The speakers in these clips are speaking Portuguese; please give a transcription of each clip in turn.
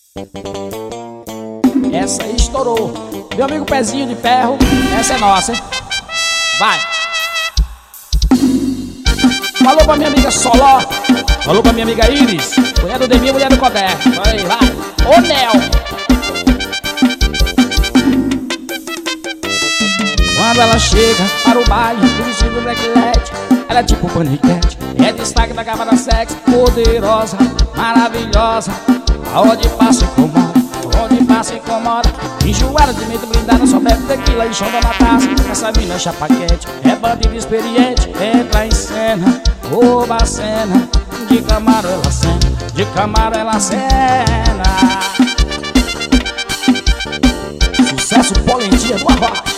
Essa aí estourou. Meu amigo Pezinho de Ferro, essa é nossa, hein? Vai. Falou pra minha amiga Soló. Falou pra minha amiga Iris. Mulher do Demir, mulher do Codé. Vai, vai. Ô Nel. Quando ela chega para o baile, do vestido blacklet, ela é tipo paniquete. É destaque da capa da sexy, poderosa, maravilhosa. Aonde passa incomoda, onde passa incomoda. Enjoada de medo blindada, só bebe tequila e chonda na taça. Essa mina é chapaquete, é bandido experiente. Entra em cena, rouba a cena. De Camaro ela cena, de Camaro ela cena. Sucesso Polentia do Arroz.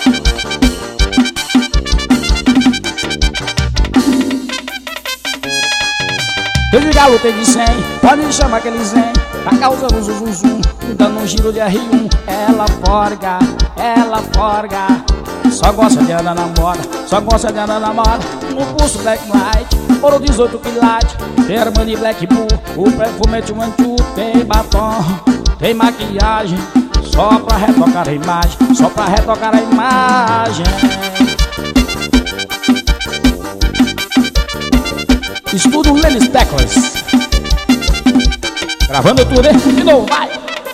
Eu de galo tem de 100, pode me chamar aquele zen. Tá causando zum zum, dando um giro de R1. Ela forga, só gosta de andar na moda, só gosta de andar na moda. No pulso black light, ouro 18 quilates. Tem Armani Black Bull, o perfume é Tchumanchu. Tem batom, tem maquiagem, só pra retocar a imagem, só pra retocar a imagem. Estudo Lenis Teclas. Gravando tudo, hein? De novo, vai!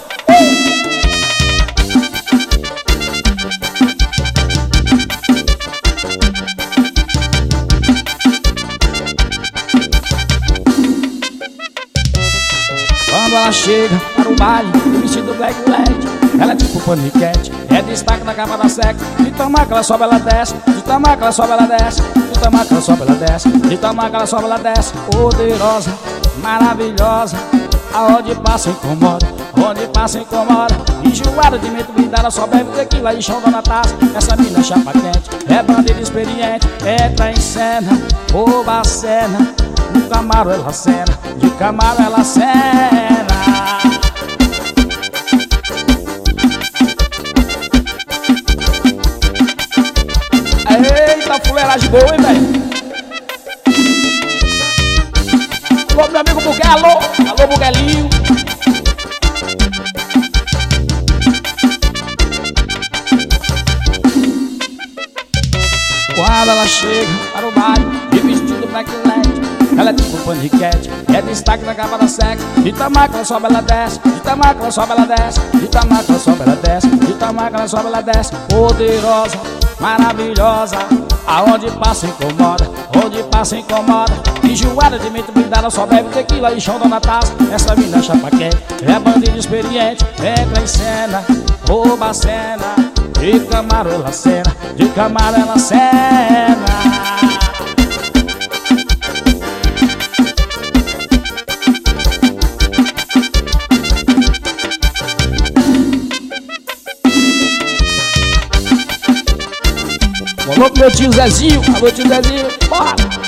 Quando ela chega para o baile, o vestido black LED, ela é tipo paniquete, é destaque na capa da sexy. De tamanho que ela sobe, ela desce. De tamanho que ela sobe, ela desce. De tamanho que ela sobe, ela desce. De tamanho que ela sobe, ela desce. Poderosa, maravilhosa. Aonde passa incomoda, onde passa incomoda. Enjoada de medo blindada, só bebe tequila e chonda na taça. Essa mina é chapa quente, é bandido experiente. Entra em cena, rouba a cena. De Camaro ela cena, de Camaro ela cena. Eita, fuleiragem boa, hein, velho? Alô, meu amigo Buguelo. Alô, Buguelinho. Quando ela chega para o baile, de vestido black LED, ela é tipo paniquete, é destaque na capa da sexy. De tamanho que ela sobe, ela desce. De tamanho que ela sobe, ela desce. De tamanho que ela sobe, ela desce. De tamanho que ela sobe, ela desce. Poderosa, maravilhosa. Aonde passa incomoda, onde passa incomoda. Enjoada de mente blindada, só bebe tequila e chonda na taça. Essa mina é chapa quente, é bandido experiente. Entra em cena, rouba a cena. De Camaro ela cena, de Camaro ela cena. Alô pro meu tio Zezinho, alô tio Zezinho, bora!